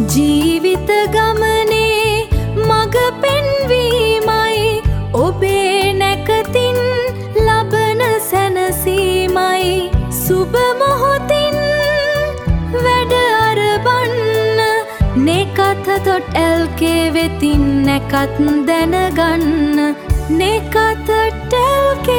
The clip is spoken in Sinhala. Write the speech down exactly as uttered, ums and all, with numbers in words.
ජීවිත ගමනේ මග පෙන්වීමයි ඔබේ නැකතින් ලබන සැනසීමයි සුබ මොහොතින් වැඩ අරබන්න නෙකත ඩොට් එල් කේ වෙතින් නැකත් දැනගන්න නෙකත ඩොට් එල් කේ